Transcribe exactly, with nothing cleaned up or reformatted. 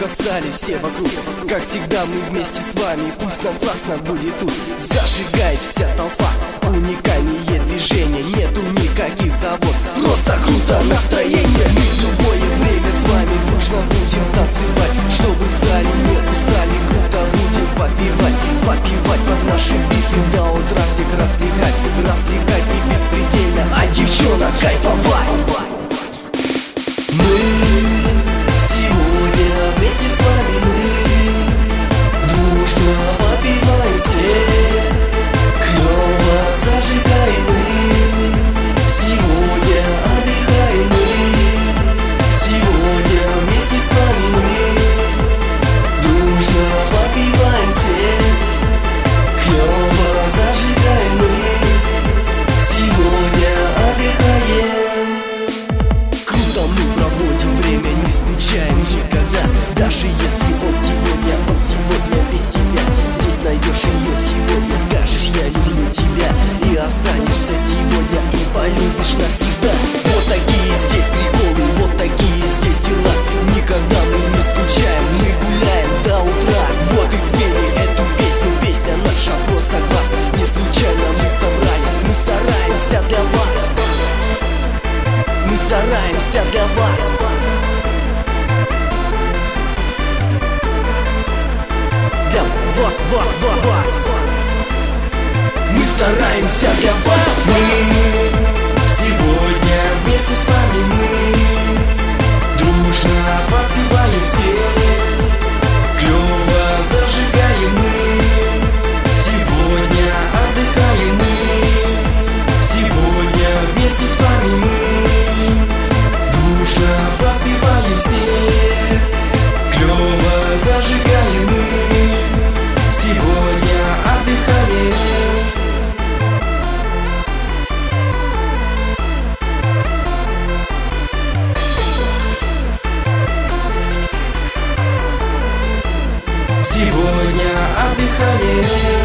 бросали все вокруг. Как всегда мы вместе с вами, пусть нам классно будет тут. Зажигает вся толпа, уникальные движения, нету никаких завод, просто круто настроение. Мы в любое время с вами дружно будем танцевать, чтобы в зале не устали, круто будем подпевать, подпевать под наши биты до утра, всех развлекать, развлекать и беспредельно, а девчонок кайфовать. Мы сегодня вместе с вами, мы дружно подпеваем все, клёво зажигаем мы, сегодня отдыхаем мы, сегодня вместе с вами мы дружно подпеваем все, клёво зажигаем мы, сегодня отдыхаем. Круто мы проводим время, не скучаем никогда, даже если он сегодня, он сегодня без тебя. Здесь найдешь ее сегодня, скажешь я люблю тебя, и останешься сегодня, и полюбишь навсегда. Вот такие здесь приколы, вот такие здесь дела, никогда мы не скучаем, мы гуляем до утра. Вот и спели эту песню, песня наша просто класс. Не случайно мы собрались, мы стараемся для вас, мы стараемся для вас. Для вас, вас, вас, вас. Мы стараемся для вас. Мы сегодня вместе с вами, мы дружно подпеваем все, клёво зажигаем мы, сегодня отдыхаем мы, сегодня вместе с вами мы дружно подпеваем все, клёво зажигаем мы, сегодня отдыхаем. Сегодня отдыхаем.